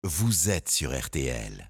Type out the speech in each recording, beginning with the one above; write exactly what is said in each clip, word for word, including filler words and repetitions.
vous êtes sur R T L.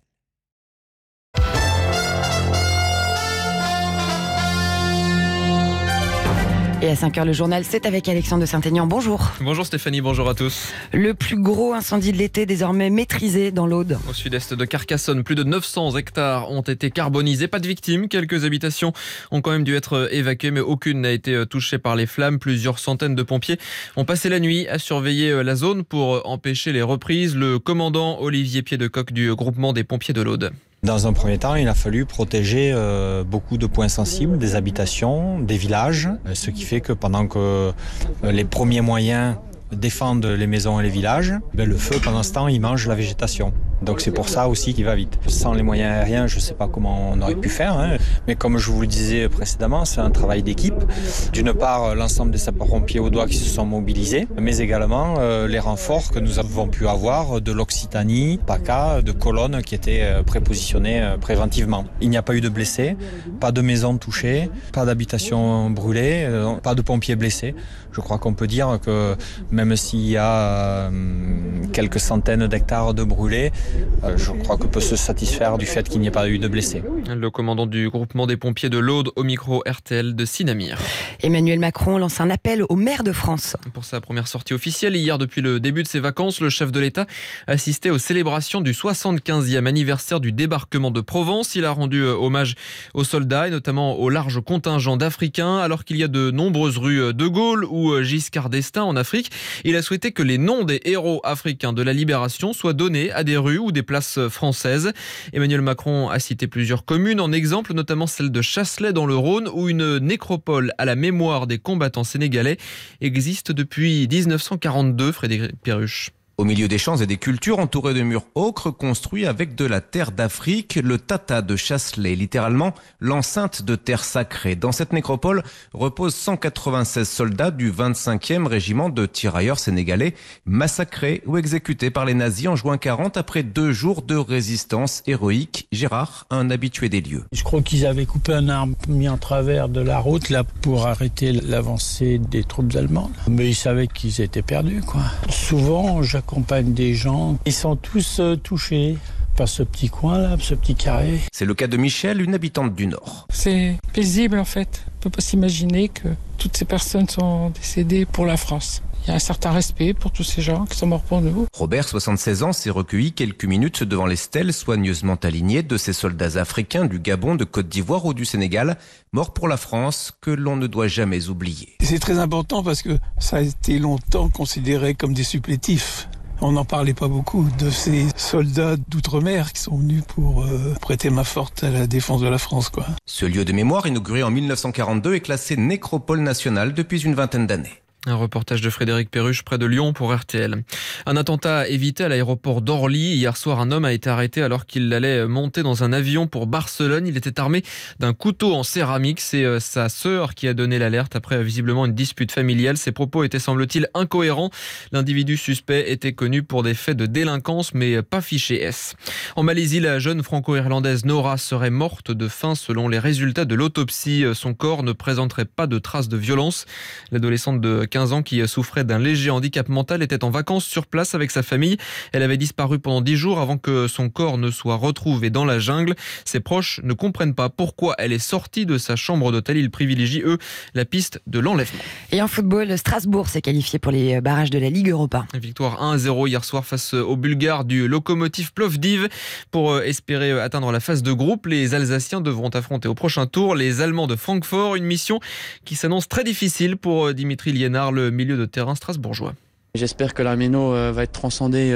Et à cinq heures, le journal, c'est avec Alexandre de Saint-Aignan. Bonjour. Bonjour Stéphanie, bonjour à tous. Le plus gros incendie de l'été désormais maîtrisé dans l'Aude. Au sud-est de Carcassonne, plus de neuf cents hectares ont été carbonisés. Pas de victimes, quelques habitations ont quand même dû être évacuées, mais aucune n'a été touchée par les flammes. Plusieurs centaines de pompiers ont passé la nuit à surveiller la zone pour empêcher les reprises. Le commandant Olivier Pied-de-Coq du groupement des pompiers de l'Aude. Dans un premier temps, il a fallu protéger euh, beaucoup de points sensibles, des habitations, des villages, ce qui fait que pendant que euh, les premiers moyens défendent les maisons et les villages, ben le feu pendant ce temps il mange la végétation. Donc c'est pour ça aussi qu'il va vite. Sans les moyens aériens, je ne sais pas comment on aurait pu faire, hein. Mais comme je vous le disais précédemment, c'est un travail d'équipe. D'une part, l'ensemble des sapeurs-pompiers audois qui se sont mobilisés, mais également euh, les renforts que nous avons pu avoir de l'Occitanie, PACA, de colonnes qui étaient euh, prépositionnées euh, préventivement. Il n'y a pas eu de blessés, pas de maisons touchées, pas d'habitations brûlées, euh, pas de pompiers blessés. Je crois qu'on peut dire que même s'il y a euh, quelques centaines d'hectares de brûlés, euh, je crois qu'on peut se satisfaire du fait qu'il n'y ait pas eu de blessés. Le commandant du groupement des pompiers de l'Aude au micro R T L de Sinamir. Emmanuel Macron lance un appel aux maires de France. Pour sa première sortie officielle, hier depuis le début de ses vacances, le chef de l'État assistait aux célébrations du soixante-quinzième anniversaire du débarquement de Provence. Il a rendu hommage aux soldats et notamment au large contingent d'Africains, alors qu'il y a de nombreuses rues de Gaulle ou Giscard d'Estaing en Afrique. Il a souhaité que les noms des héros africains de la libération soient donnés à des rues ou des places françaises. Emmanuel Macron a cité plusieurs communes, en exemple notamment celle de Chasselet dans le Rhône, où une nécropole à la mémoire des combattants sénégalais existe depuis dix-neuf cent quarante-deux. Frédéric Perruche. Au milieu des champs et des cultures, entourés de murs ocre construits avec de la terre d'Afrique, le Tata de Chasselet, littéralement l'enceinte de terre sacrée. Dans cette nécropole reposent cent quatre-vingt-seize soldats du vingt-cinquième régiment de tirailleurs sénégalais, massacrés ou exécutés par les nazis en juin quarante après deux jours de résistance héroïque. Gérard, un habitué des lieux. Je crois qu'ils avaient coupé un arbre mis en travers de la route là pour arrêter l'avancée des troupes allemandes. Mais ils savaient qu'ils étaient perdus, quoi. Souvent, je accompagne des gens, ils sont tous euh, touchés par ce petit coin là, ce petit carré. C'est le cas de Michel, une habitante du Nord. C'est paisible en fait, on ne peut pas s'imaginer que toutes ces personnes sont décédées pour la France. Il y a un certain respect pour tous ces gens qui sont morts pour nous. Robert, soixante-seize ans, s'est recueilli quelques minutes devant les stèles soigneusement alignées de ces soldats africains du Gabon, de Côte d'Ivoire ou du Sénégal, morts pour la France, que l'on ne doit jamais oublier. C'est très important parce que ça a été longtemps considéré comme des supplétifs. On n'en parlait pas beaucoup de ces soldats d'outre-mer qui sont venus pour euh, prêter main forte à la défense de la France, quoi. Ce lieu de mémoire, inauguré en mille neuf cent quarante-deux, est classé nécropole nationale depuis une vingtaine d'années. Un reportage de Frédéric Perruche près de Lyon pour R T L. Un attentat évité à l'aéroport d'Orly. Hier soir, un homme a été arrêté alors qu'il allait monter dans un avion pour Barcelone. Il était armé d'un couteau en céramique. C'est sa sœur qui a donné l'alerte après visiblement une dispute familiale. Ses propos étaient, semble-t-il, incohérents. L'individu suspect était connu pour des faits de délinquance mais pas fiché S. En Malaisie, la jeune franco-irlandaise Nora serait morte de faim selon les résultats de l'autopsie. Son corps ne présenterait pas de traces de violence. L'adolescente de quinze ans qui souffrait d'un léger handicap mental était en vacances sur place avec sa famille. Elle avait disparu pendant dix jours avant que son corps ne soit retrouvé dans la jungle. Ses proches ne comprennent pas pourquoi elle est sortie de sa chambre d'hôtel. Ils privilégient, eux, la piste de l'enlèvement. Et en football, Strasbourg s'est qualifié pour les barrages de la Ligue Europa. Victoire un à zéro hier soir face aux Bulgares du Lokomotiv Plovdiv. Pour espérer atteindre la phase de groupe, les Alsaciens devront affronter au prochain tour les Allemands de Francfort. Une mission qui s'annonce très difficile pour Dimitri Liénard, le milieu de terrain strasbourgeois. J'espère que la méno va être transcendée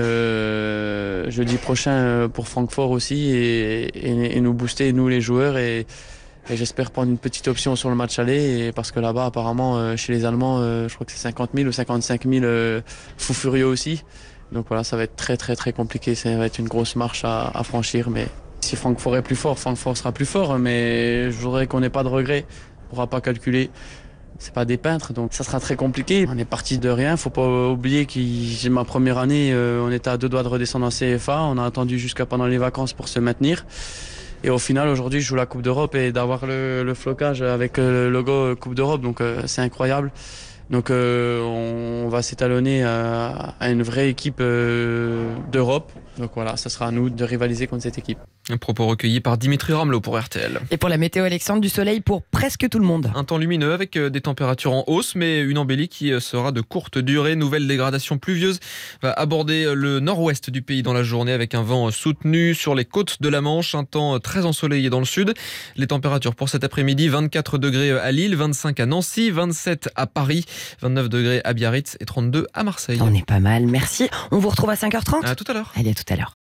euh, jeudi prochain pour Francfort aussi et, et, et nous booster, nous les joueurs. Et, et j'espère prendre une petite option sur le match aller et parce que là-bas, apparemment, chez les Allemands, je crois que c'est cinquante mille ou cinquante-cinq mille euh, fous furieux aussi. Donc voilà, ça va être très très très compliqué. Ça va être une grosse marche à, à franchir. Mais si Francfort est plus fort, Francfort sera plus fort. Mais je voudrais qu'on n'ait pas de regrets. On ne pourra pas calculer. C'est pas des peintres, donc ça sera très compliqué. On est parti de rien, faut pas oublier que ma première année, euh, on était à deux doigts de redescendre en C F A. On a attendu jusqu'à pendant les vacances pour se maintenir. Et au final, aujourd'hui, je joue la Coupe d'Europe et d'avoir le, le flocage avec le logo Coupe d'Europe, donc euh, c'est incroyable. Donc euh, on va s'étalonner à, à une vraie équipe euh, d'Europe. Donc voilà, ça sera à nous de rivaliser contre cette équipe. Un propos recueilli par Dimitri Ramelot pour R T L. Et pour la météo, Alexandre, du soleil pour presque tout le monde. Un temps lumineux avec des températures en hausse, mais une embellie qui sera de courte durée. Nouvelle dégradation pluvieuse va aborder le nord-ouest du pays dans la journée avec un vent soutenu sur les côtes de la Manche. Un temps très ensoleillé dans le sud. Les températures pour cet après-midi, vingt-quatre degrés à Lille, vingt-cinq à Nancy, vingt-sept à Paris, vingt-neuf degrés à Biarritz et trente-deux à Marseille. On est pas mal, merci. On vous retrouve à cinq heures trente. À tout à l'heure. Allez, à tout à l'heure.